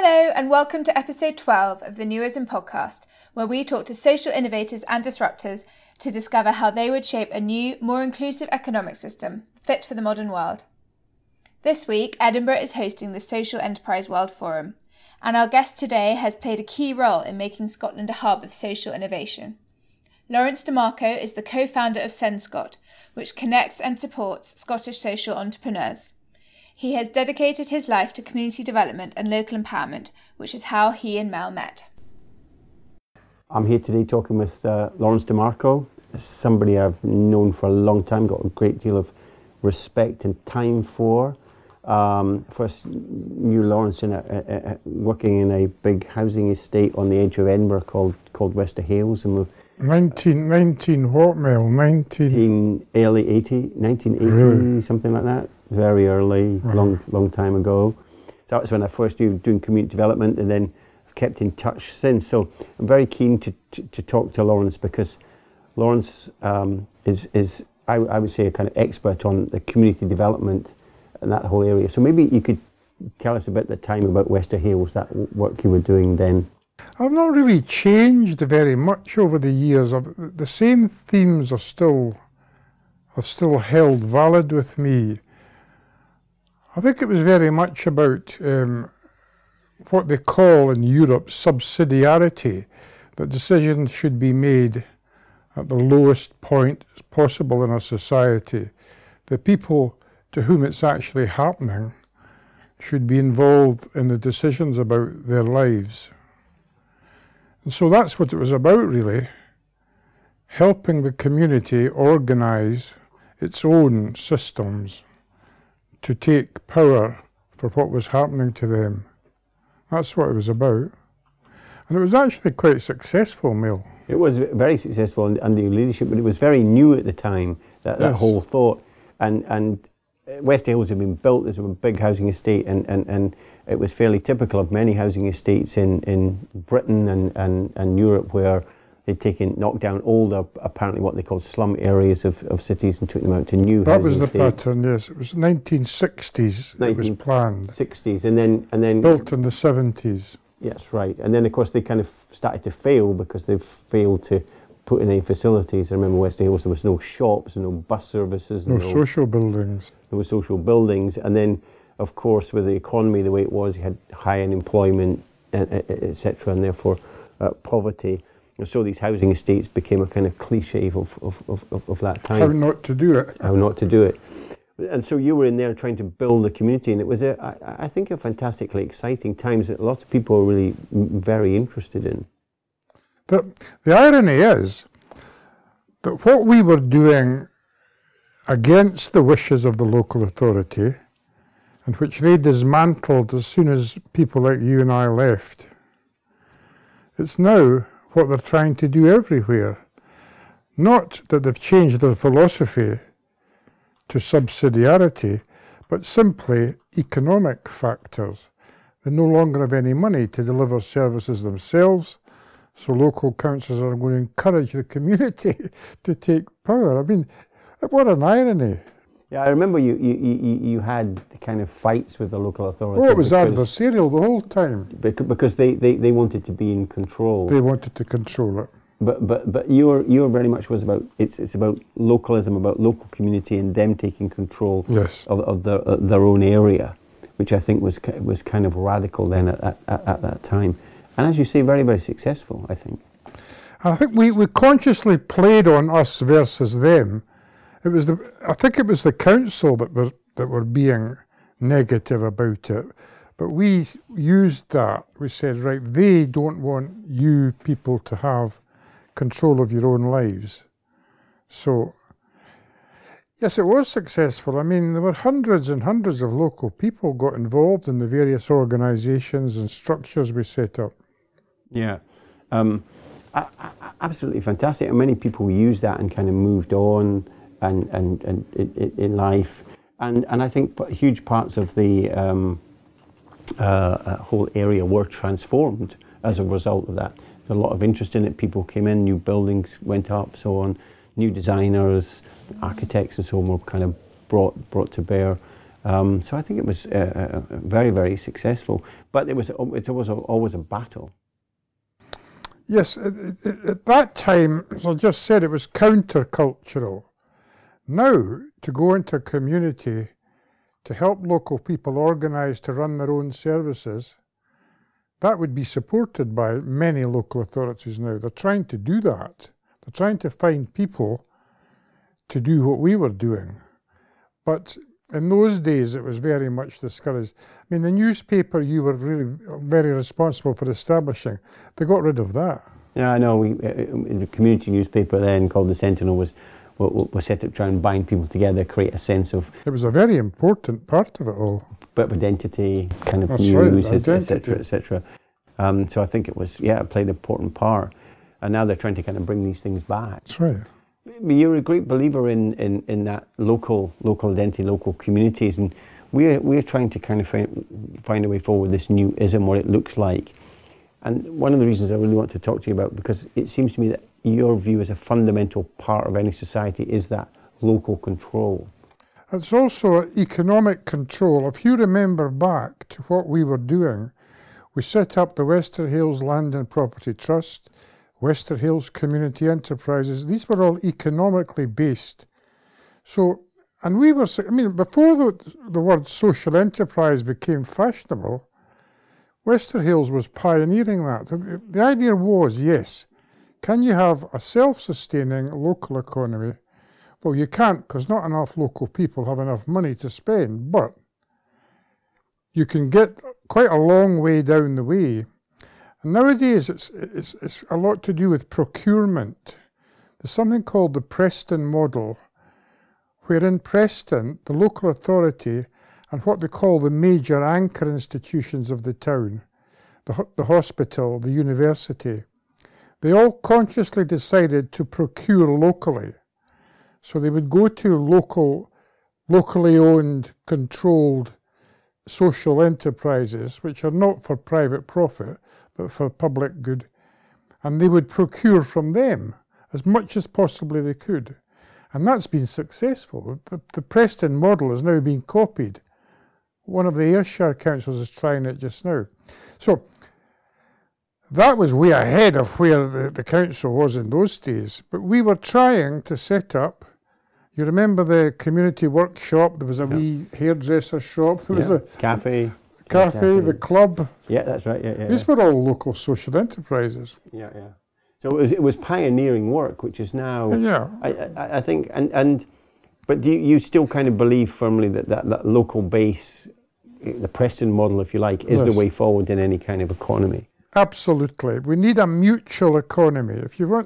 Hello and welcome to episode 12 of the Newism podcast, where we talk to social innovators and disruptors to discover how they would shape a new, more inclusive economic system fit for the modern world. This week, Edinburgh is hosting the Social Enterprise World Forum, and our guest today has played a key role in making Scotland a hub of social innovation. Lawrence DeMarco is the co-founder of SendScot, which connects and supports Scottish social entrepreneurs. He has dedicated his life to community development and local empowerment, which is how he and Mel met. I'm here today talking with Lawrence DeMarco, somebody I've known for a long time, got a great deal of respect and time for. First knew Lawrence working in a big housing estate on the edge of Edinburgh called Wester Hailes. And 19 what, Mel? 1980, really? Something like that. Very early, long time ago. So that was when I first knew doing community development, and then I've kept in touch since. So I'm very keen to talk to Lawrence, because Lawrence is I would say a kind of expert on the community development and that whole area. So maybe you could tell us a bit at the time about Wester Hailes, that work you were doing then. I've not really changed very much over the years. The same themes have still held valid with me. I think it was very much about what they call in Europe subsidiarity, that decisions should be made at the lowest point possible in a society. The people to whom it's actually happening should be involved in the decisions about their lives. And so that's what it was about, really, helping the community organise its own systems to take power for what was happening to them. That's what it was about. And it was actually quite successful, Mel. It was very successful under your leadership, but it was very new at the time, that whole thought. And Wester Hailes had been built as a big housing estate, and it was fairly typical of many housing estates in Britain and Europe, where they'd knocked down older, apparently what they called slum areas of cities, and took them out to new housing estates. That was the pattern, yes. It was 1960s it was planned. 60s, and then built in the 70s. Yes, right. And then, of course, they kind of started to fail because they've failed to put in any facilities. I remember Wester Hailes, there was no shops, no bus services. No social buildings. There were social buildings. And then, of course, with the economy the way it was, you had high unemployment, etc., and therefore poverty. And so these housing estates became a kind of cliche of that time. How not to do it. How not to do it. And so you were in there trying to build a community, and it was, I think, a fantastically exciting times that a lot of people were really very interested in. The irony is that what we were doing against the wishes of the local authority, and which they dismantled as soon as people like you and I left, it's now what they're trying to do everywhere. Not that they've changed their philosophy to subsidiarity, but simply economic factors. They no longer have any money to deliver services themselves, so local councils are going to encourage the community to take power. I mean, what an irony. Yeah, I remember you had the kind of fights with the local authority. Oh, it was adversarial the whole time. Because they wanted to be in control. They wanted to control it. But your very much was about, it's about localism, about local community and them taking control of their own area, which I think was kind of radical then at that time. And as you say, very, very successful, I think. I think we consciously played on us versus them. I think it was the council that were being negative about it. But we used that. We said, right, they don't want you people to have control of your own lives. So, yes, it was successful. I mean, there were hundreds and hundreds of local people got involved in the various organisations and structures we set up. Yeah, absolutely fantastic. And many people used that and kind of moved on and in life. And I think huge parts of the whole area were transformed as a result of that. There's a lot of interest in it. People came in, new buildings went up, so on. New designers, architects and so on were kind of brought to bear. So I think it was very, very successful. But it was always a battle. Yes, at that time, as I just said, it was countercultural. Now, to go into a community to help local people organise to run their own services, that would be supported by many local authorities now. They're trying to do that. They're trying to find people to do what we were doing. But in those days, it was very much discouraged. I mean, the newspaper you were really very responsible for establishing, they got rid of that. Yeah, I know. The community newspaper then, called the Sentinel, was set up to try and bind people together, create a sense of... It was a very important part of it all. Bit of identity, kind of That's news, right, etc., etc. So I think it was, it played an important part. And now they're trying to kind of bring these things back. That's right. You're a great believer in that local identity, local communities, and we're trying to kind of find a way forward with this new ism, what it looks like. And one of the reasons I really want to talk to you about, because it seems to me that your view as a fundamental part of any society is that local control. It's also economic control. If you remember back to what we were doing, we set up the Wester Hailes Land and Property Trust, Wester Hailes Community Enterprises. These were all economically based. So, and we were, I mean, before the word social enterprise became fashionable, Wester Hailes was pioneering that. The idea was, yes, can you have a self-sustaining local economy? Well, you can't, because not enough local people have enough money to spend, but you can get quite a long way down the way. And nowadays, it's a lot to do with procurement. There's something called the Preston model, where in Preston, the local authority and what they call the major anchor institutions of the town, the hospital, the university, they all consciously decided to procure locally. So they would go to locally owned, controlled social enterprises, which are not for private profit, but for public good. And they would procure from them as much as possibly they could. And that's been successful. The Preston model is now being copied. One of the Ayrshire councils is trying it just now. So that was way ahead of where the council was in those days. But we were trying to set up, you remember the community workshop, there was a wee hairdresser shop, there was a cafe, the club. Yeah, that's right. Yeah. These were all local social enterprises. Yeah. So it was pioneering work, which is now. Yeah. I think but do you still kind of believe firmly that local base, the Preston model, if you like, is the way forward in any kind of economy? Absolutely. We need a mutual economy. If you're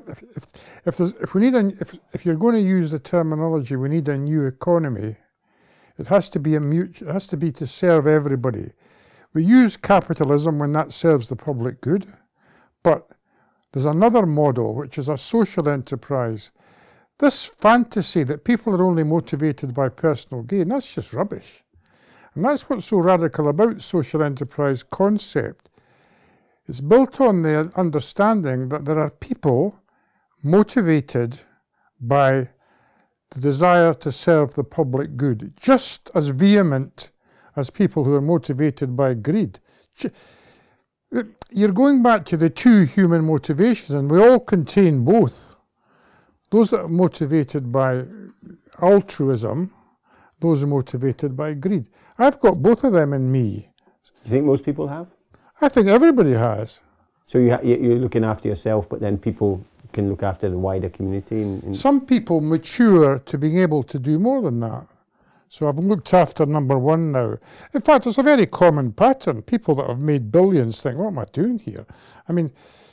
going to use the terminology, we need a new economy. It has to be it has to be to serve everybody. We use capitalism when that serves the public good, but there's another model, which is a social enterprise. This fantasy that people are only motivated by personal gain, that's just rubbish. And that's what's so radical about social enterprise concept. It's built on the understanding that there are people motivated by the desire to serve the public good, just as vehement as people who are motivated by greed. You're going back to the two human motivations, and we all contain both. Those that are motivated by altruism, those are motivated by greed. I've got both of them in me. You think most people have? I think everybody has. So you're looking after yourself, but then people can look after the wider community? Some people mature to being able to do more than that. So I've looked after number one now. In fact, it's a very common pattern. People that have made billions think, what am I doing here? I mean,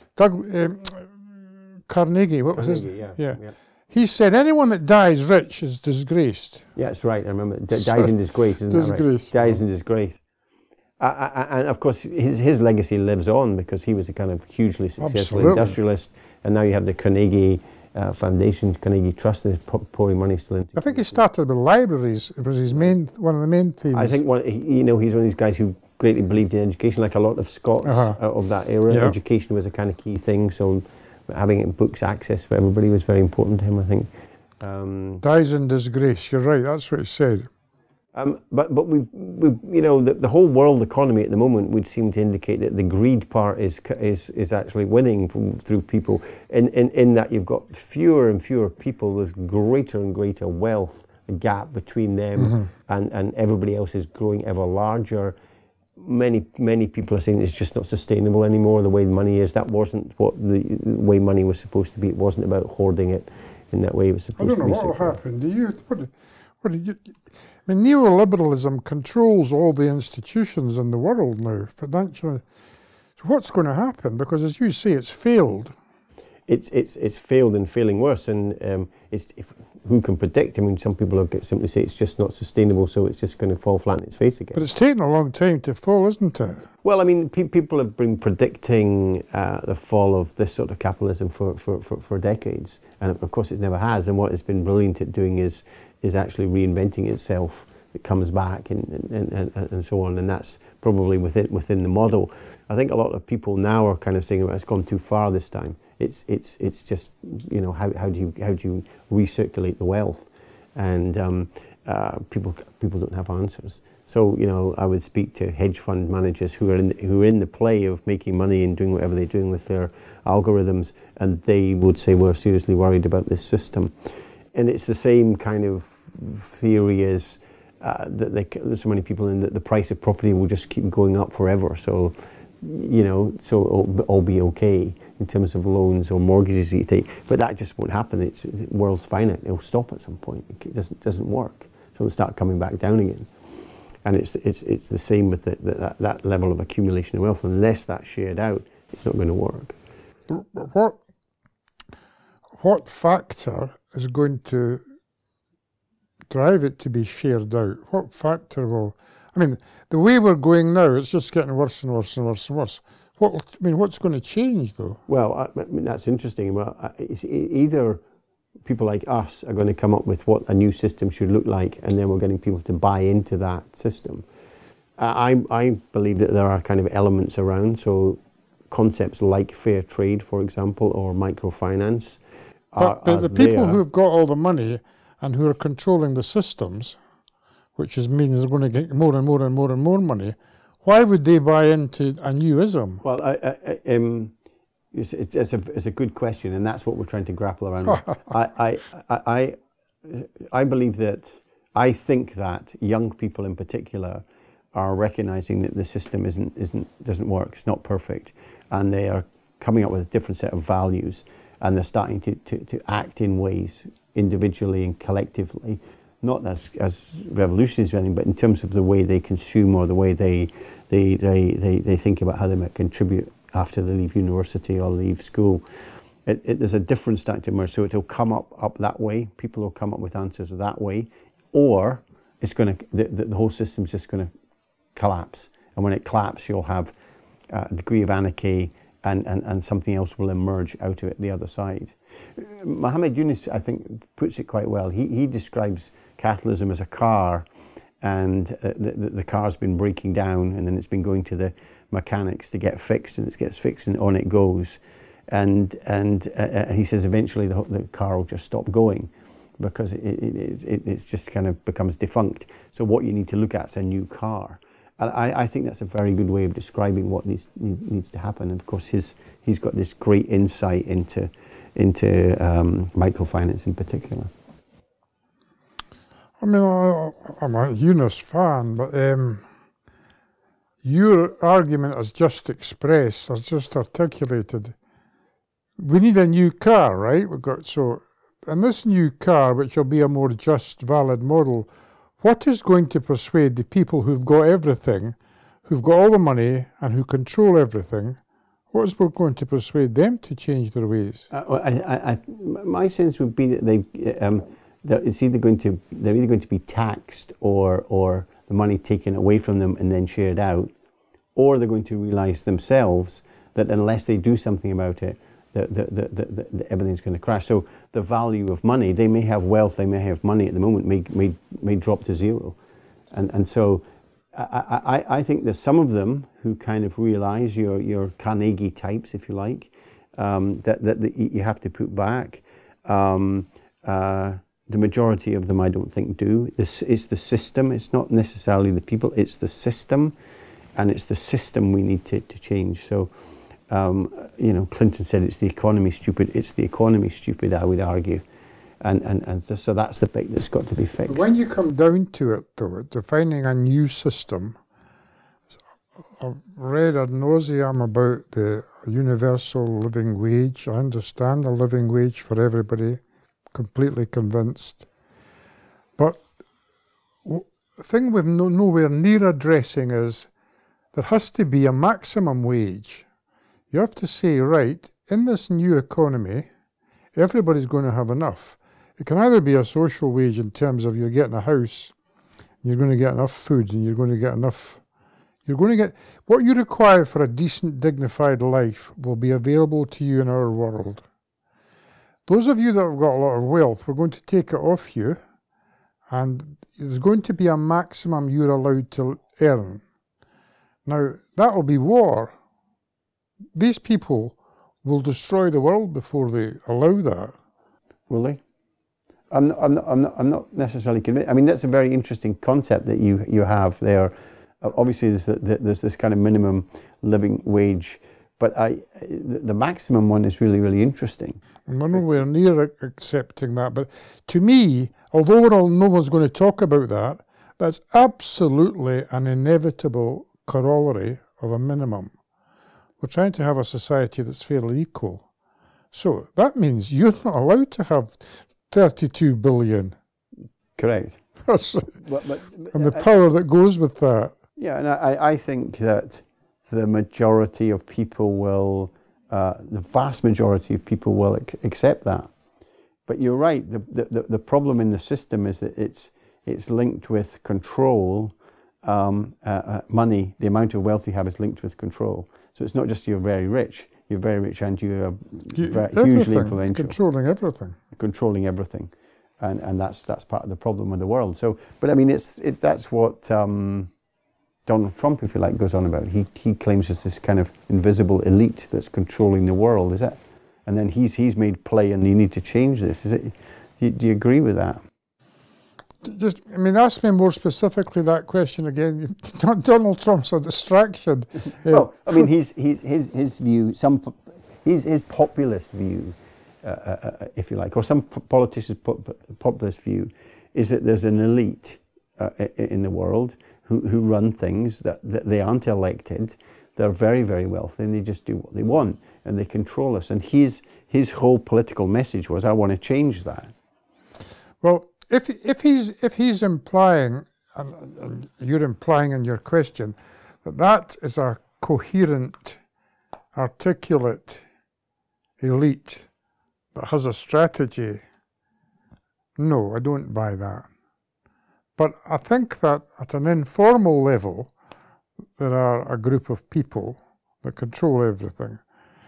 Carnegie, what was his? Yeah. He said, anyone that dies rich is disgraced. Yeah, that's right. I remember. Dies in disgrace, isn't that right? Dies in disgrace. And of course, his legacy lives on because he was a kind of hugely successful industrialist. And now you have the Carnegie Foundation, Carnegie Trust, that is pouring money still into. I think he started with libraries. It was one of the main themes. I think he's one of these guys who greatly believed in education, like a lot of Scots of that era. Yeah. Education was a kind of key thing, so having books access for everybody was very important to him, I think. Dies in disgrace, you're right, that's what he said. But we've you know, the whole world economy at the moment would seem to indicate that the greed part is actually winning through people, in that you've got fewer and fewer people with greater and greater wealth, a gap between them and everybody else is growing ever larger. Many people are saying it's just not sustainable anymore, the way money is. That wasn't what the way money was supposed to be. It wasn't about hoarding it in that way. It was supposed to be. I don't know what will happen. What do you? I mean, neoliberalism controls all the institutions in the world now, financially. So what's going to happen? Because as you say, it's failed. It's failed and failing worse, and who can predict? I mean, some people simply say it's just not sustainable, so it's just going to fall flat on its face again. But it's taken a long time to fall, isn't it? Well, I mean, people have been predicting the fall of this sort of capitalism for decades, and of course it never has. And what it's been brilliant at doing is actually reinventing itself. It comes back and so on, and that's probably within the model. I think a lot of people now are kind of saying, well, it's gone too far this time. It's just, you know, how do you recirculate the wealth, and people don't have answers. So, you know, I would speak to hedge fund managers who are in the play of making money and doing whatever they're doing with their algorithms, and they would say we're seriously worried about this system. And it's the same kind of theory as that there's so many people in that the price of property will just keep going up forever. So, you know, so it'll all be okay in terms of loans or mortgages that you take. But that just won't happen. The world's finite. It'll stop at some point. It doesn't work. So it'll start coming back down again. And it's the same with that level of accumulation of wealth. Unless that's shared out, it's not going to work. What factor is going to drive it to be shared out? What factor will? I mean, the way we're going now, it's just getting worse and worse and worse and worse. What's going to change though? Well, I mean, that's interesting. Well, it's either people like us are going to come up with what a new system should look like, and then we're getting people to buy into that system. I believe that there are kind of elements around, so concepts like fair trade, for example, or microfinance. But the people who have got all the money and who are controlling the systems, which means they're going to get more and more and more and more money, why would they buy into a new ism? Well, it's a good question, and that's what we're trying to grapple around with. I believe that, I think that young people in particular are recognizing that the system doesn't work, it's not perfect, and they are coming up with a different set of values, and they're starting to act in ways individually and collectively, not as revolutionaries or anything, but in terms of the way they consume or the way they think about how they might contribute after they leave university or leave school. There's a difference starting to emerge, so it'll come up that way. People will come up with answers that way, or it's going to the whole system's just going to collapse. And when it collapses, you'll have a degree of anarchy, and something else will emerge out of it the other side. Muhammad Yunus, I think, puts it quite well. He describes capitalism as a car, and the car's been breaking down, and then it's been going to the mechanics to get fixed, and it gets fixed, and on it goes. And he says eventually the car will just stop going, because it's just kind of becomes defunct. So what you need to look at is a new car. And I think that's a very good way of describing what needs to happen. And of course, he's got this great insight into microfinance in particular. I mean, I'm a Yunus fan, but your argument as just expressed, as just articulated, we need a new car, right? And this new car, which will be a more just, valid model, what is going to persuade the people who've got everything, who've got all the money and who control everything, what is going to persuade them to change their ways? My sense would be that they're either going to be taxed or the money taken away from them and then shared out, or they're going to realise themselves that unless they do something about it, everything's going to crash. So the value of money, they may have wealth, they may have money at the moment, may drop to zero. And so I think there's some of them who kind of realise, your Carnegie types, if you like, that you have to put back. the majority of them I don't think do. It's the system, it's not necessarily the people, it's the system, and it's the system we need to change. So, Clinton said it's the economy stupid. It's the economy stupid, I would argue. And so that's the bit that's got to be fixed. When you come down to it, though, defining a new system, I've read ad nauseam about the universal living wage. I understand a living wage for everybody, completely convinced. But the thing we've nowhere near addressing is there has to be a maximum wage. You have to say, right, in this new economy, everybody's going to have enough. It can either be a social wage in terms of you're getting a house, you're going to get enough food, and you're going to get what you require for a decent, dignified life will be available to you in our world. Those of you that have got a lot of wealth, we're going to take it off you, and there's going to be a maximum you're allowed to earn. Now, that will be war. These people will destroy the world before they allow that. Will they? I'm not necessarily convinced. I mean, that's a very interesting concept that you have there. Obviously, there's this kind of minimum living wage, but the maximum one is really, really interesting. And we're nowhere near accepting that. But to me, although no one's going to talk about that, that's absolutely an inevitable corollary of a minimum. We're trying to have a society that's fairly equal. So that means you're not allowed to have 32 billion. Correct. And the power that goes with that. Yeah, and I think that the majority of people will, the vast majority of people will accept that. But you're right, the problem in the system is that it's linked with control. Money, the amount of wealth you have is linked with control. So it's not just you're very rich and you're hugely influential. Controlling everything. And that's part of the problem with the world. So, but I mean, that's what Donald Trump, if you like, goes on about. He claims it's this kind of invisible elite that's controlling the world, is it? And then he's made play, and you need to change this. Is it? Do you agree with that? Ask me more specifically that question again. Donald Trump's a distraction. Well, I mean, his view, his populist view, if you like, or some politicians' populist view, is that there's an elite in the world who run things that they aren't elected. They're very, very wealthy, and they just do what they want, and they control us. And his whole political message was, I want to change that. Well, if he's implying, and you're implying in your question, that is a coherent, articulate elite that has a strategy, no, I don't buy that. But I think that at an informal level, there are a group of people that control everything.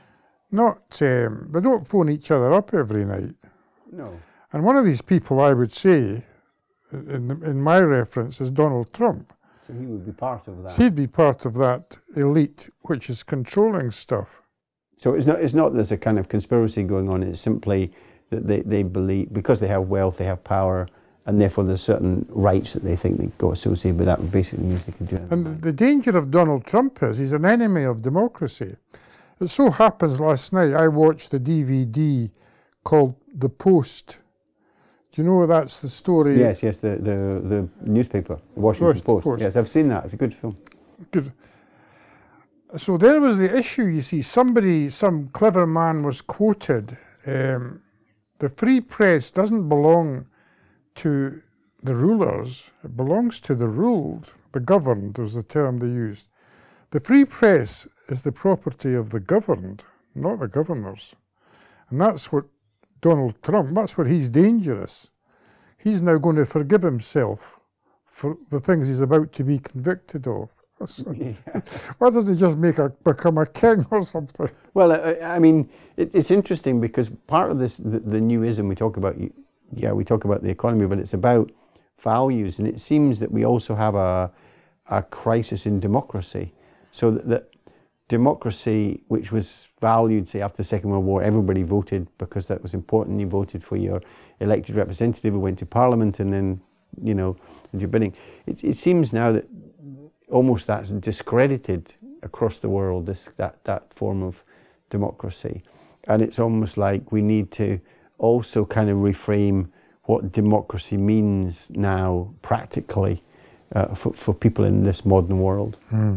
They don't phone each other up every night. No. And one of these people, I would say, in my reference, is Donald Trump. So he would be part of that. He'd be part of that elite which is controlling stuff. So it's not there's a kind of conspiracy going on. It's simply that they believe, because they have wealth, they have power, and therefore there's certain rights that they think they go associated with that. Basically means they can do anything. And the danger of Donald Trump is he's an enemy of democracy. It so happens last night I watched the DVD called The Post. Do you know that's the story? Yes, the newspaper, the Washington Post. Yes, I've seen that. It's a good film. Good. So there was the issue, you see. Some clever man was quoted. The free press doesn't belong to the rulers. It belongs to the ruled. The governed was the term they used. The free press is the property of the governed, not the governors. And that's what Donald Trump, that's where he's dangerous. He's now going to forgive himself for the things he's about to be convicted of. Why doesn't he just become a king or something? Well, I mean, it's interesting because part of this, the newism we talk about, we talk about the economy, but it's about values, and it seems that we also have a crisis in democracy. So that democracy, which was valued, say, after the Second World War, everybody voted because that was important. You voted for your elected representative who went to Parliament, and then, you know, did your bidding. It seems now that almost that's discredited across the world, that form of democracy. And it's almost like we need to also kind of reframe what democracy means now practically for people in this modern world.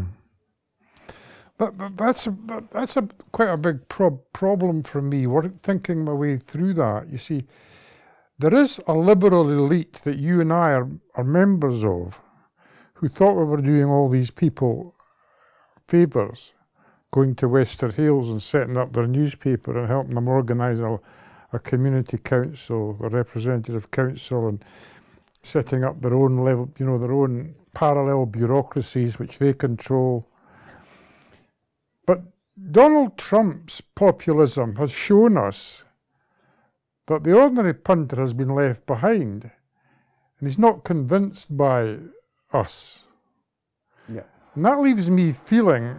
But that's quite a big problem for me. We're thinking my way through that. You see, there is a liberal elite that you and I are members of, who thought we were doing all these people favours, going to Wester Hailes and setting up their newspaper and helping them organise a community council, a representative council, and setting up their own level, you know, their own parallel bureaucracies which they control. But Donald Trump's populism has shown us that the ordinary punter has been left behind, and he's not convinced by us. Yeah. And that leaves me feeling,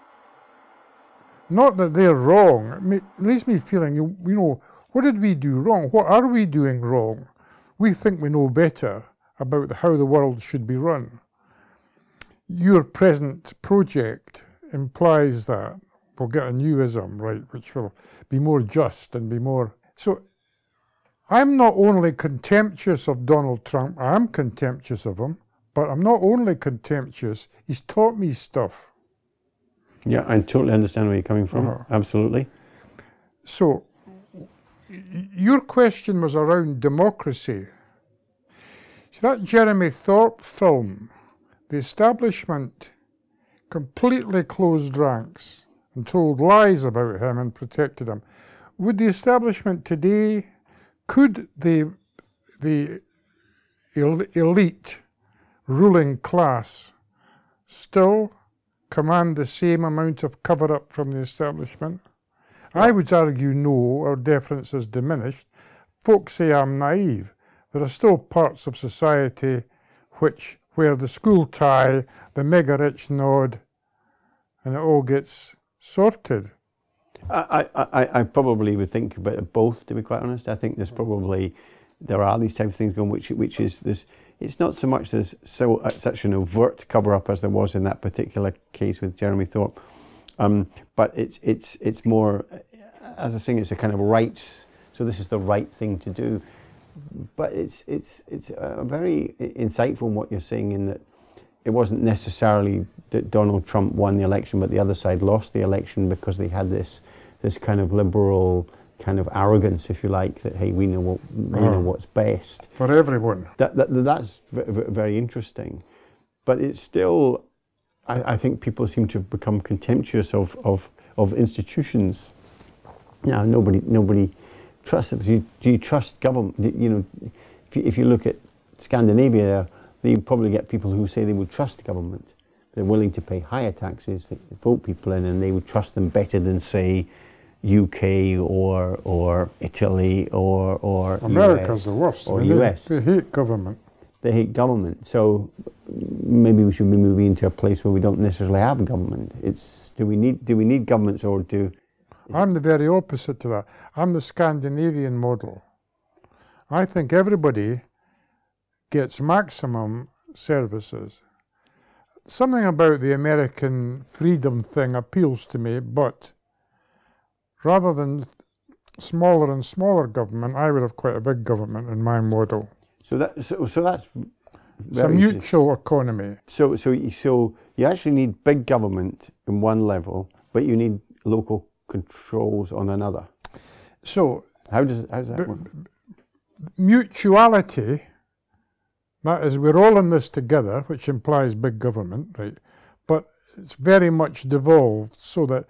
not that they're wrong, it leaves me feeling, you know, what did we do wrong? What are we doing wrong? We think we know better about how the world should be run. Your present project implies that we'll get a newism, right, which will be more just and be more... So I'm not only contemptuous of Donald Trump, I'm contemptuous of him, but I'm not only contemptuous, he's taught me stuff. Yeah, I totally understand where you're coming from. Absolutely. So, your question was around democracy. See, that Jeremy Thorpe film, the establishment completely closed ranks and told lies about him and protected him. Would the establishment today, could the elite ruling class still command the same amount of cover-up from the establishment? I would argue no, our deference is diminished. Folks say I'm naive. There are still parts of society where the school tie, the mega-rich nod, and it all gets sorted. I probably would think about both, to be quite honest. I think there are these types of things going, which is this. It's not so much as such an overt cover-up as there was in that particular case with Jeremy Thorpe, but it's more, as I was saying, it's a kind of rights. So this is the right thing to do, but it's very insightful in what you're saying, in that it wasn't necessarily that Donald Trump won the election, but the other side lost the election because they had this kind of liberal kind of arrogance, if you like, that, hey, we know what's best for everyone. That's very interesting, but it's still, I think people seem to have become contemptuous of institutions. Now nobody trusts them. Do you trust government? You know, if you look at Scandinavia, you probably get people who say they would trust government. They're willing to pay higher taxes, they vote people in, and they would trust them better than, say, UK or Italy or America's US, the worst. Or US. They hate government. They hate government. So maybe we should be moving into a place where we don't necessarily have government. Do we need governments, or do? I'm the very opposite to that. I'm the Scandinavian model. I think everybody gets maximum services. Something about the American freedom thing appeals to me, but rather than smaller and smaller government, I would have quite a big government in my model. So that's it's a mutual economy. So you actually need big government in one level, but you need local controls on another. So how does that work? Mutuality, that is, we're all in this together, which implies big government, right? But it's very much devolved so that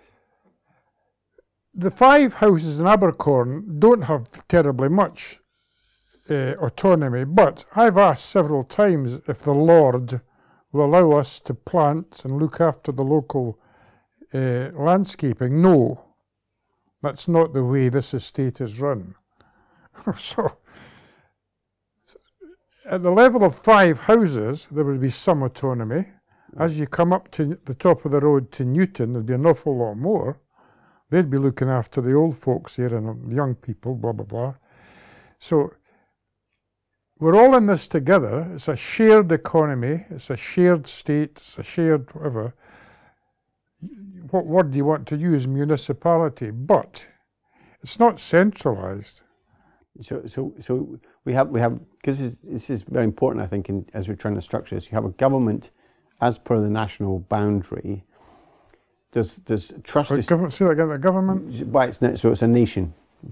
the 5 houses in Abercorn don't have terribly much autonomy, but I've asked several times if the Lord will allow us to plant and look after the local landscaping. No, that's not the way this estate is run. So, at the level of 5 houses, there would be some autonomy. As you come up to the top of the road to Newton, there'd be an awful lot more. They'd be looking after the old folks here and the young people, blah, blah, blah. So we're all in this together. It's a shared economy. It's a shared state. It's a shared whatever. What word do you want to use? Municipality. But it's not centralised. So we have because this is very important, I think, as we're trying to structure this. You have a government as per the national boundary. Does trust? Say that again. The government. Why it's a nation.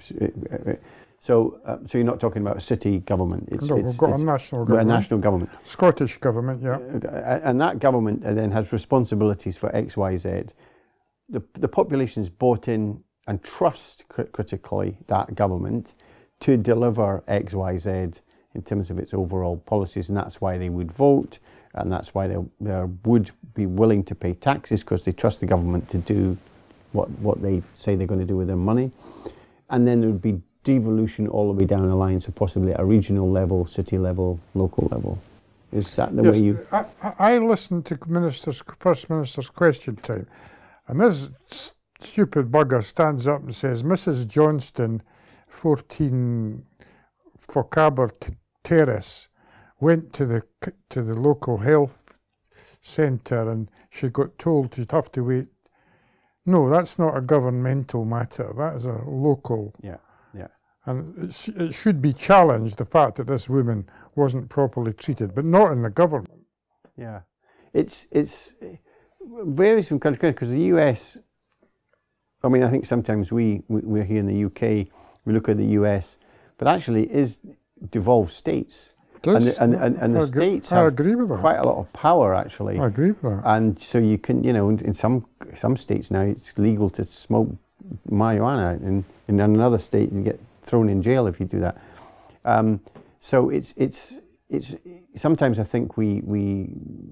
So you're not talking about a city government. We've got a national government. A national government. Scottish government, yeah. And that government then has responsibilities for X, Y, Z. The population's bought in and trust critically that government to deliver X, Y, Z in terms of its overall policies, and that's why they would vote, and that's why they would be willing to pay taxes, because they trust the government to do what they say they're going to do with their money. And then there would be devolution all the way down the line, so possibly at a regional level, city level, local level. Is that the way you... I listened to First Minister's question time, and this stupid bugger stands up and says, Mrs. Johnston, 14 Fochabers Terrace, went to the local health centre and she got told she'd have to wait. No, that's not a governmental matter. That is a local. Yeah. And it should be challenged, the fact that this woman wasn't properly treated, but not in the government. Yeah. It's varies from country to country, because the US, I mean, I think sometimes we're here in the UK, we look at the US, but actually it is devolved states. And the states have quite a lot of power, actually. I agree with that. And so you can, in some states now, it's legal to smoke marijuana, and in another state you get thrown in jail if you do that. So it's sometimes I think we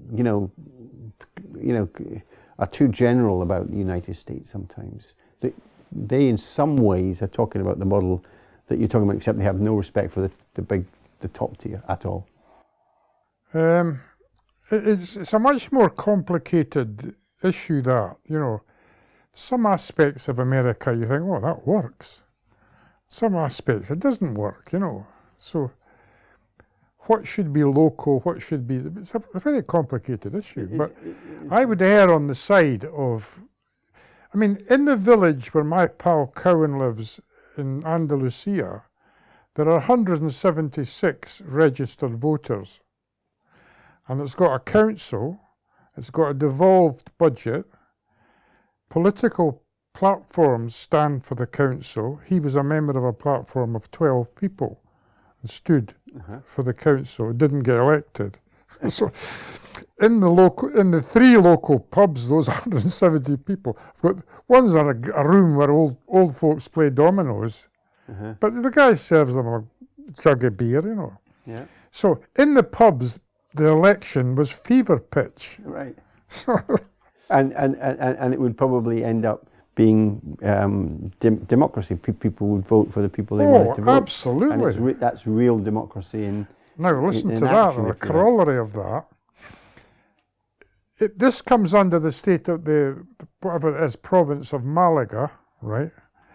are too general about the United States sometimes. They in some ways are talking about the model that you're talking about, except they have no respect for the top tier at all. It's a much more complicated issue, that, some aspects of America you think, oh, that works. Some aspects it doesn't work, So what should be local, what should be... It's a very complicated issue, but I would err on the side of... I mean, in the village where my pal Cowan lives in Andalusia, there are 176 registered voters. And it's got a council, it's got a devolved budget, political platforms stand for the council. He was a member of a platform of 12 people and stood for the council, didn't get elected. So in the 3 local pubs, those 170 people, one's in a room where old folks play dominoes, but the guy serves them a jug of beer, Yeah. So in the pubs, the election was fever pitch. Right. So and it would probably end up being democracy. People would vote for the people they wanted to vote. Absolutely. And that's real democracy. Now listen to that, the corollary of that. This comes under the state of whatever it is, province of Malaga, right?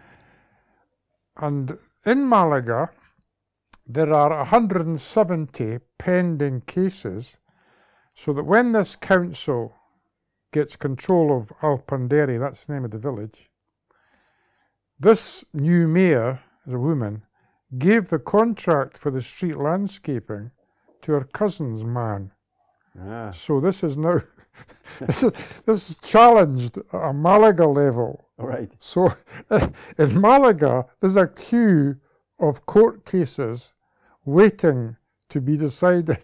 And in Malaga, there are 170 pending cases, so that when this council gets control of Alpanderi, that's the name of the village, this new mayor, as a woman, gave the contract for the street landscaping to her cousin's man. Ah. So this is now, this is challenged at a Malaga level. Right. So in Malaga, there's a queue of court cases waiting to be decided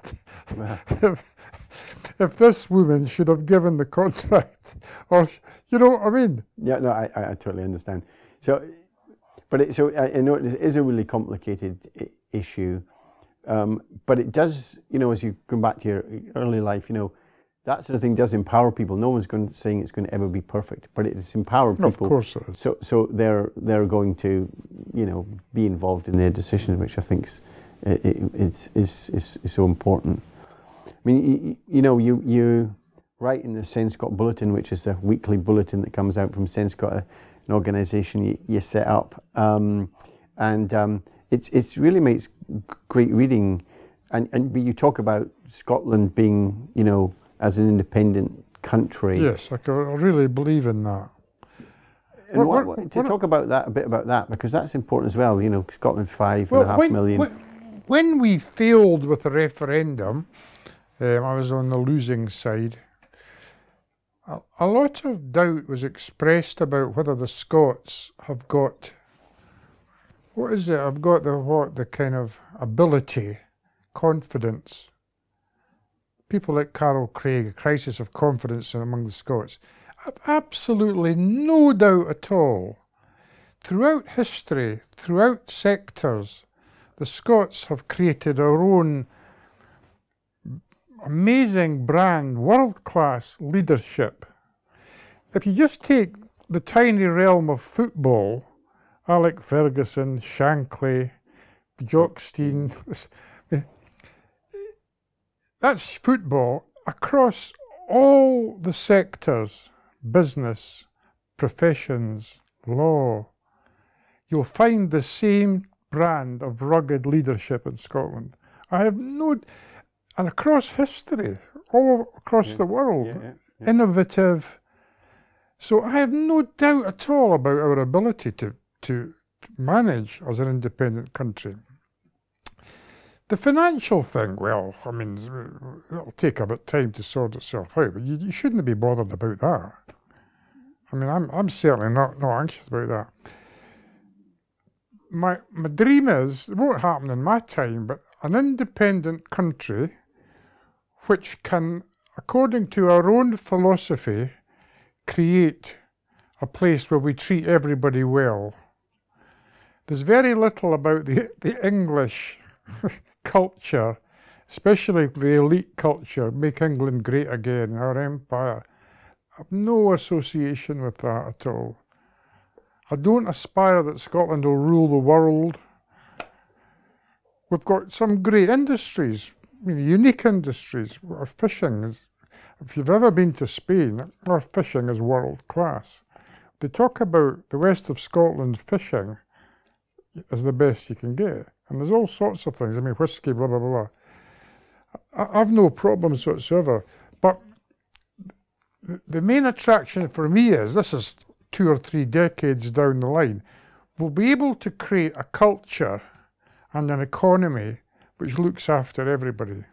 if this woman should have given the contract, or you know what I mean? Yeah, no, I totally understand. So, I know it is a really complicated issue, but it does, as you come back to your early life, that sort of thing does empower people. No one's saying it's going to ever be perfect, but it's empowered people. Of course it is. So they're going to, be involved in their decisions, which I think is so important. I mean, writing the SENSCOT Bulletin, which is a weekly bulletin that comes out from SENSCOT, an organisation you set up, it's really makes great reading, and you talk about Scotland being, you know, as an independent country. Yes, I really believe in that. And talk about that, a bit about that, because that's important as well. You know, Scotland 5.5 million. When we failed with the referendum, I was on the losing side. A lot of doubt was expressed about whether the Scots have got, the kind of ability, confidence. People like Carol Craig, a crisis of confidence among the Scots. I've absolutely no doubt at all. Throughout history, throughout sectors, the Scots have created our own amazing brand, world-class leadership. If you just take the tiny realm of football, Alec Ferguson, Shankly, Jock Stein, that's football across all the sectors, business, professions, law. You'll find the same brand of rugged leadership in Scotland. And across history, all across the world, innovative. So I have no doubt at all about our ability to manage as an independent country. The financial thing, well, I mean, it'll take a bit of time to sort itself out, but you shouldn't be bothered about that. I mean, I'm certainly not anxious about that. My dream is, it won't happen in my time, but an independent country which can, according to our own philosophy, create a place where we treat everybody well. There's very little about the English culture, especially the elite culture, make England great again, our empire. I have no association with that at all. I don't aspire that Scotland will rule the world. We've got some great industries, unique industries. Our fishing is, if you've ever been to Spain, our fishing is world class. They talk about the west of Scotland fishing as the best you can get. And there's all sorts of things. I mean, whiskey, blah, blah, blah. I've no problems whatsoever. But the main attraction for me is, this is 2 or 3 decades down the line, we'll be able to create a culture and an economy which looks after everybody.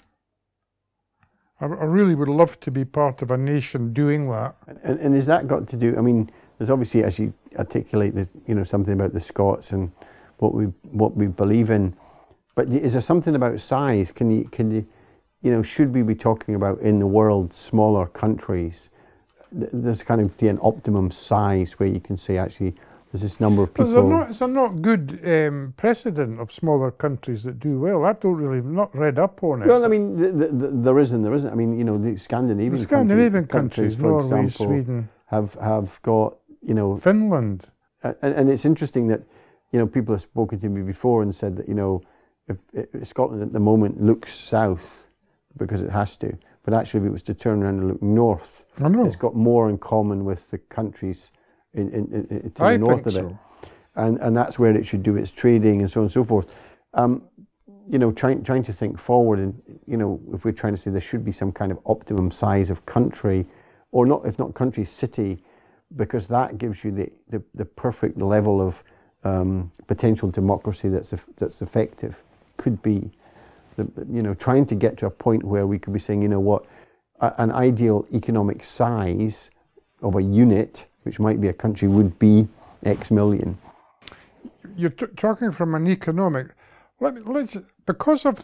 I really would love to be part of a nation doing that. And has that got to do, I mean, there's obviously, as you articulate, something about the Scots and what we believe in, but is there something about size? Can you should we be talking about in the world smaller countries? There's kind of an optimum size where you can say actually there's this number of people. Is there not good precedent of smaller countries that do well? I don't really, not read up on it. Well, I mean, there is and there isn't. I mean, the Scandinavian countries, for Norway, example, Sweden, have got, Finland. And it's interesting that, people have spoken to me before and said that, if Scotland at the moment looks south because it has to, but actually if it was to turn around and look north, it's got more in common with the countries to the north of it. And that's where it should do its trading and so on and so forth. Trying to think forward and, if we're trying to say there should be some kind of optimum size of country, or not, if not country, city, because that gives you the perfect level of potential democracy that's effective. Could be, trying to get to a point where we could be saying, an ideal economic size of a unit, which might be a country, would be X million. You're talking from an economic. Let's because of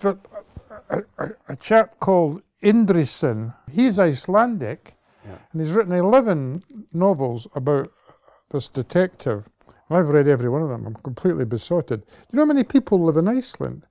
a chap called Indriðsson. He's Icelandic, and he's written 11 novels about this detective. I've read every one of them. I'm completely besotted. Do you know how many people live in Iceland?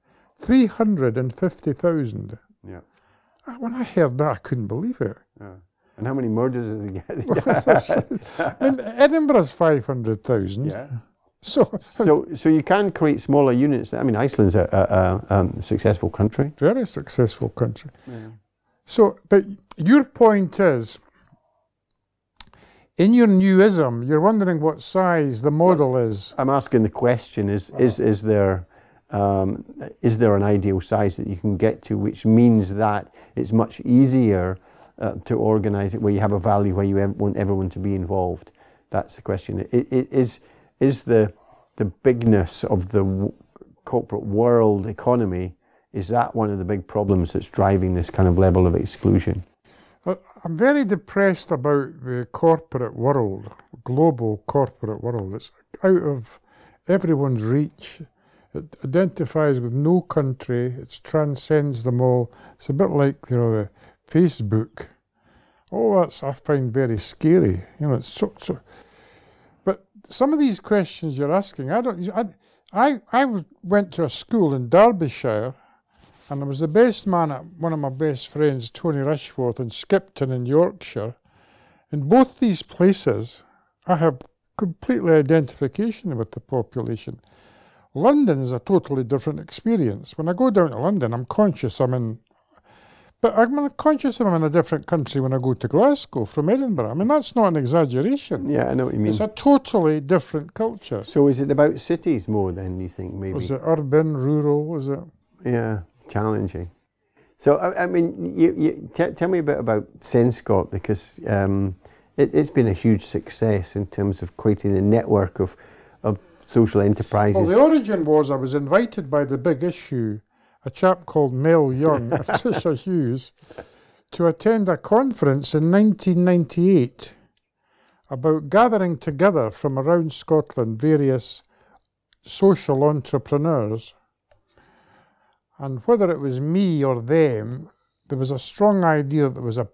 350,000. Yeah. When I heard that, I couldn't believe it. Yeah. And how many murders has he got? I mean, Edinburgh's 500,000. Yeah. So you can create smaller units. I mean, Iceland's a successful country. Very successful country. Yeah. So, but your point is, in your newism, you're wondering what size the model is. I'm asking the question: is there an ideal size that you can get to, which means that it's much easier to organise it, where you have a value, where you want everyone to be involved? That's the question. Is the bigness of the corporate world economy, is that one of the big problems that's driving this kind of level of exclusion? I'm very depressed about the corporate world, global corporate world. It's out of everyone's reach. It identifies with no country. It transcends them all. It's a bit like, the Facebook. All that's I find very scary. It's so. But some of these questions you're asking, I went to a school in Derbyshire, and I was the best man at one of my best friends, Tony Rushforth, in Skipton in Yorkshire. In both these places, I have completely identification with the population. London is a totally different experience. When I go down to London, I'm conscious I'm in a different country when I go to Glasgow from Edinburgh. I mean, that's not an exaggeration. Yeah, I know what you mean. It's a totally different culture. So is it about cities more then, you think, maybe? Is it urban, rural, is it? Yeah, challenging. So, I mean, you tell me a bit about Senscot, because it's been a huge success in terms of creating a network of social enterprises. Well, the origin was I was invited by the Big Issue, a chap called Mel Young and Tricia Hughes, to attend a conference in 1998 about gathering together from around Scotland various social entrepreneurs. And whether it was me or them, there was a strong idea that there was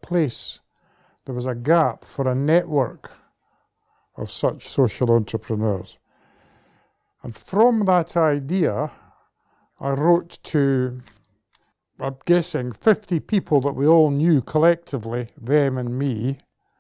a gap for a network of such social entrepreneurs. And from that idea, I wrote to, I'm guessing, 50 people that we all knew collectively, them and me,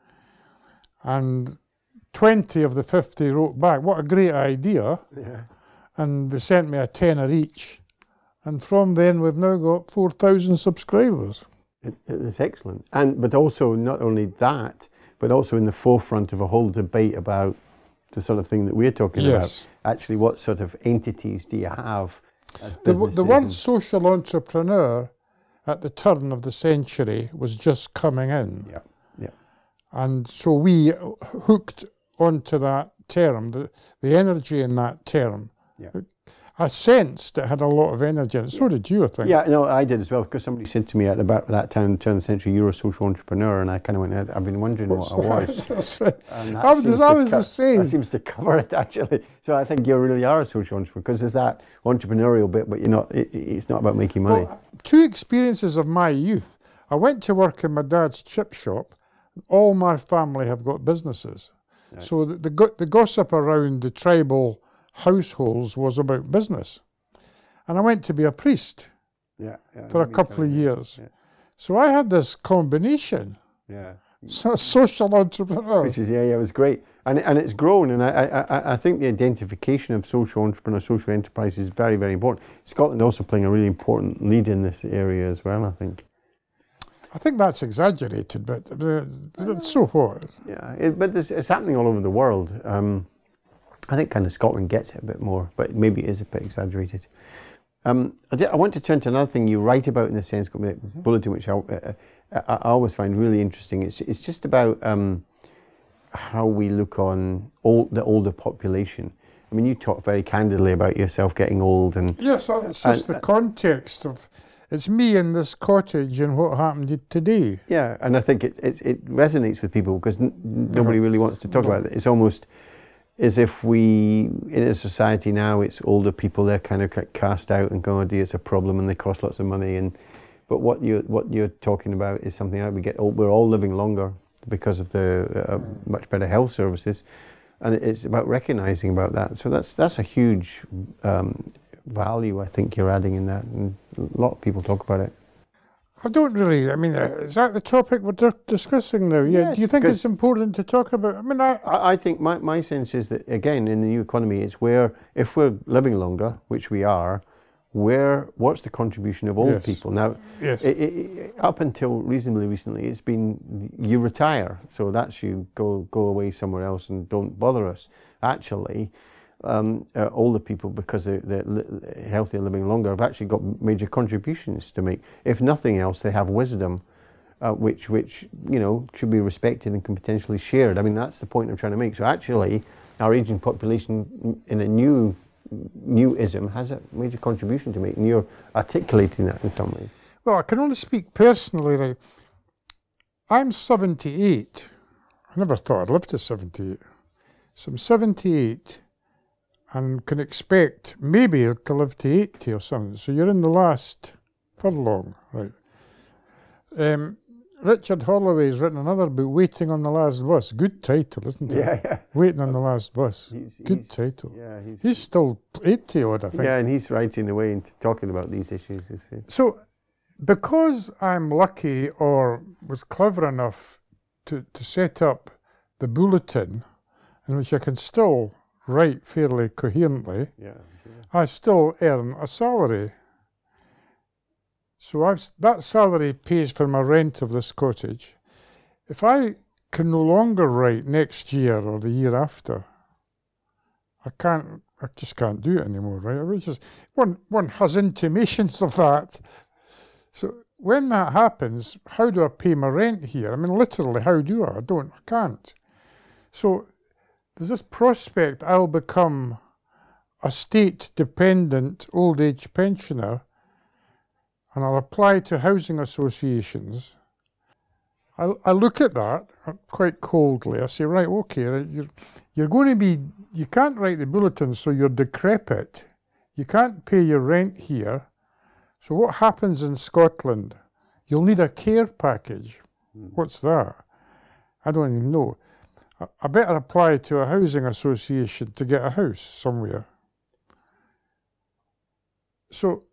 and 20 of the 50 wrote back, what a great idea, and they sent me a tenner each. And from then, we've now got 4,000 subscribers. It's excellent. But also, not only that, but also in the forefront of a whole debate about the sort of thing that we're talking about. Actually, what sort of entities do you have as businesses? The word social entrepreneur at the turn of the century was just coming in. Yeah. And so we hooked onto that term, the energy in that term. Yeah. I sensed it had a lot of energy, and so did you, I think. Yeah, no, I did as well, because somebody said to me at about that time, turn of the century, you're a social entrepreneur, and I kind of went, I've been wondering what I was. That's right. I was the same. That seems to cover it, actually. So I think you really are a social entrepreneur, because there's that entrepreneurial bit, but you're not. It's not about making money. Well, two experiences of my youth. I went to work in my dad's chip shop. All my family have got businesses. Right. So the gossip around the tribal households was about business, and I went to be a priest for a couple of years. So I had this combination, social entrepreneur, which is it was great, and it's grown, and I think the identification of social entrepreneur, social enterprise is very, very important. Scotland also playing a really important lead in this area as well, I think. I think that's exaggerated, but so what? Yeah, but it's happening all over the world. I think kind of Scotland gets it a bit more, but maybe it is a bit exaggerated. I want to turn to another thing you write about in the Senscot bulletin, which I always find really interesting. It's just about how we look on the older population. I mean, you talk very candidly about yourself getting old, and yes, it's just the context of it's me in this cottage and what happened today. Yeah, and I think it resonates with people, because nobody really wants to talk about it. It's almost as if in a society now, it's older people, they're kind of cast out and go, oh dear, it's a problem and they cost lots of money. But what you're talking about is something that we're all living longer because of the much better health services, and it's about recognising about that. So that's a huge value I think you're adding in that, and a lot of people talk about it. I don't really. I mean, is that the topic we're discussing now? Yeah. Yes, do you think it's important to talk about? I mean, I think my sense is that, again, in the new economy, it's where if we're living longer, which we are, what's the contribution of old Yes. people? Now, Yes. up until reasonably recently, it's been you retire, so that's you go away somewhere else and don't bother us. Actually, older people, because they're healthy and living longer, have actually got major contributions to make. If nothing else, they have wisdom, which should be respected and can potentially shared. I mean, that's the point I'm trying to make. So actually, our aging population in a new ism has a major contribution to make, and you're articulating that in some ways. Well, I can only speak personally. Right? I'm 78. I never thought I'd live to 78. So I'm 78 and can expect maybe to live to 80 or something. So you're in the last furlong, right? Richard Holloway's written another book, Waiting on the Last Bus. Good title, isn't it? Yeah. Waiting on the Last Bus. Good title. Yeah, He's still 80 odd, I think. Yeah, and he's writing away and talking about these issues. So, because I'm lucky or was clever enough to set up the bulletin, in which I can still write fairly coherently, Yeah. Sure. I still earn a salary. So that salary pays for my rent of this cottage. If I can no longer write next year or the year after, I just can't do it anymore, right? Which is, one has intimations of that. So when that happens, how do I pay my rent here? I mean, literally, how do I? I can't. So there's this prospect I'll become a state-dependent old age pensioner, and I'll apply to housing associations. I look at that quite coldly. I say, right, okay, you're going to be, you can't write the bulletin, so you're decrepit. You can't pay your rent here. So what happens in Scotland? You'll need a care package. What's that? I don't even know. I better apply to a housing association to get a house somewhere. So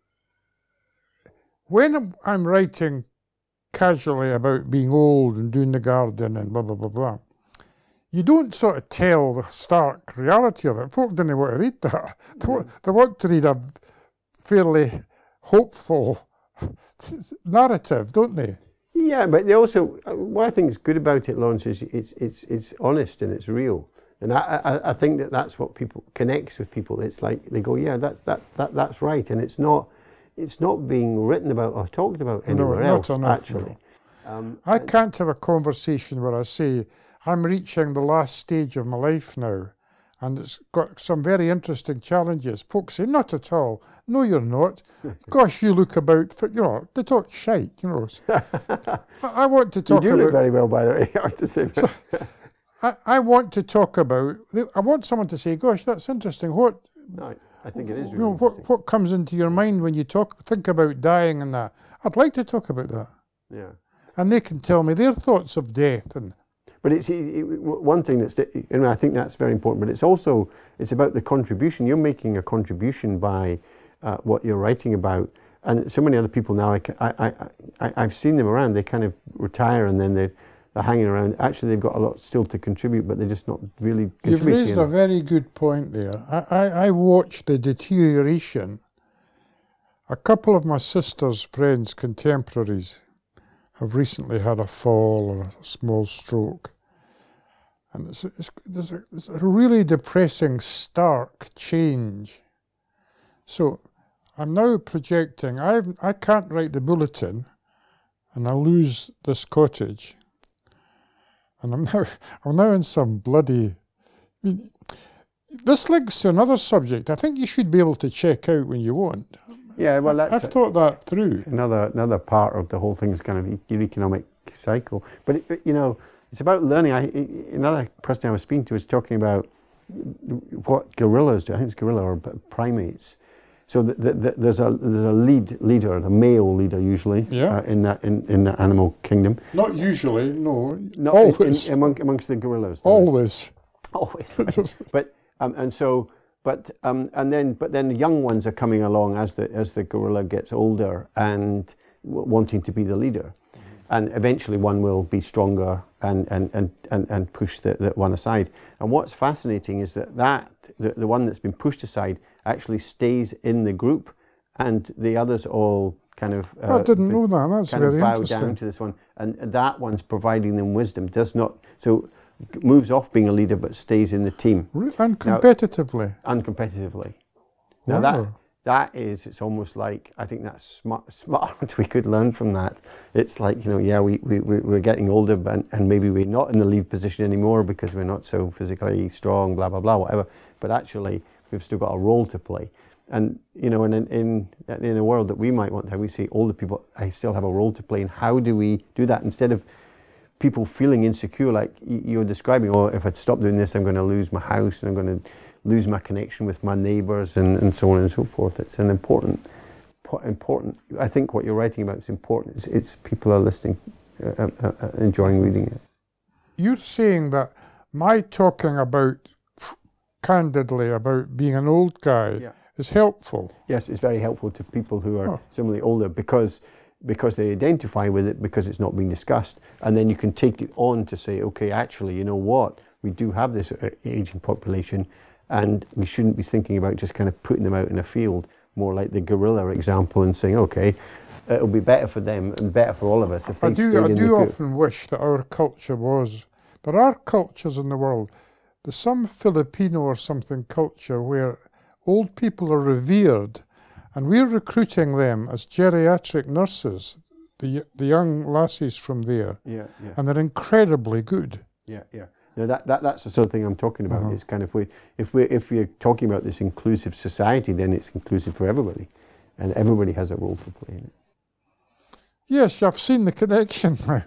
when I'm writing casually about being old and doing the garden and blah, blah, blah, blah, you don't sort of tell the stark reality of it. Folk don't want to read that. They want to read a fairly hopeful narrative, don't they? Yeah, but they also, what I think is good about it, Lawrence, is it's honest and it's real. And I think that's what people connects with people. It's like they go, yeah, that's right, and it's not being written about or talked about anywhere else. Enough, actually. No. I can't have a conversation where I say I'm reaching the last stage of my life now, and it's got some very interesting challenges. Folks say, not at all. No, you're not. Gosh, you look about, they talk shite, I want to talk about... You do look very well, by the way, I have to say. So, I want to talk about, I want someone to say, gosh, that's interesting. No, I think it is really interesting. What comes into your mind when you think about dying and that? I'd like to talk about that. Yeah. And they can tell me their thoughts of death. But it's one thing I think that's very important, but it's about the contribution. You're making a contribution by what you're writing about. And so many other people now, I've seen them around, they kind of retire and then they're hanging around. Actually, they've got a lot still to contribute, but they're just not really contributing. You've raised a very good point there. I watched the deterioration. A couple of my sister's friends, contemporaries, have recently had a fall or a small stroke. And there's a really depressing, stark change. So I'm now projecting, I can't write the bulletin, and I lose this cottage. And I'm now in some bloody... this links to another subject I think you should be able to check out when you want. Yeah, well, I've thought that through. Another part of the whole thing is kind of your economic cycle. But, it's about learning. Another person I was speaking to was talking about what gorillas do. I think it's gorilla or primates. So there's a leader, the male leader usually, in the animal kingdom. Not usually, no. Not always. Amongst the gorillas. Always. Always. But then the young ones are coming along as the gorilla gets older and wanting to be the leader, and eventually one will be stronger and push the one aside. And what's fascinating is that the one that's been pushed aside actually stays in the group and the others all kind of I didn't know that. That's kind of very bow interesting. down to this one, and that one's providing them wisdom. Does not moves off being a leader, but stays in the team And competitively. uncompetitively. Now Wow. that is, it's almost like, I think that's smart. We could learn from that. It's like, we're getting older, and maybe we're not in the lead position anymore because we're not so physically strong, blah, blah, blah, whatever. But actually, we've still got a role to play. And, in a world that we might want to have, we say, older people, I still have a role to play. And how do we do that? Instead of people feeling insecure, like you're describing, if I stop doing this, I'm going to lose my house, and I'm going to lose my connection with my neighbours, and so on and so forth. It's an important. I think what you're writing about is important. It's people are listening, enjoying reading it. You're saying that my talking candidly about being an old guy is helpful. Yes, it's very helpful to people who are similarly older because they identify with it, because it's not being discussed, and then you can take it on to say, okay, actually, you know what, we do have this aging population, and we shouldn't be thinking about just kind of putting them out in a field, more like the gorilla example, and saying, okay, it'll be better for them and better for all of us if they stayed in the I do group. often wish that our culture was. There are cultures in the world. There's some Filipino or something culture where old people are revered, and we're recruiting them as geriatric nurses, the young lassies from there, and they're incredibly good. Yeah. No, that's the sort of thing I'm talking about. It's kind of, if we're talking about this inclusive society, then it's inclusive for everybody, and everybody has a role to play in it. Yes, I've seen the connection now.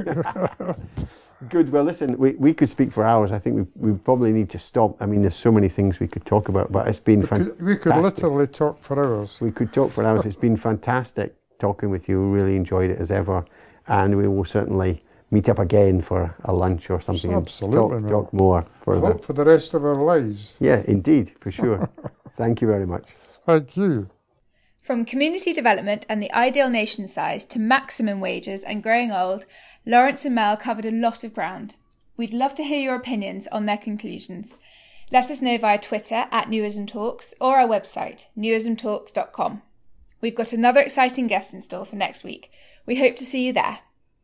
Good. Well, listen, we could speak for hours. I think we probably need to stop. I mean, there's so many things we could talk about, but it's been fantastic. We could literally talk for hours. We could talk for hours. It's been fantastic talking with you. We really enjoyed it as ever, and we will certainly meet up again for a lunch or something. Absolutely, and talk more I hope for the rest of our lives. Yeah, indeed, for sure. Thank you very much. Thank you. From community development and the ideal nation size to maximum wages and growing old, Lawrence and Mel covered a lot of ground. We'd love to hear your opinions on their conclusions. Let us know via Twitter @NewismTalks or our website, newismtalks.com. We've got another exciting guest in store for next week. We hope to see you there.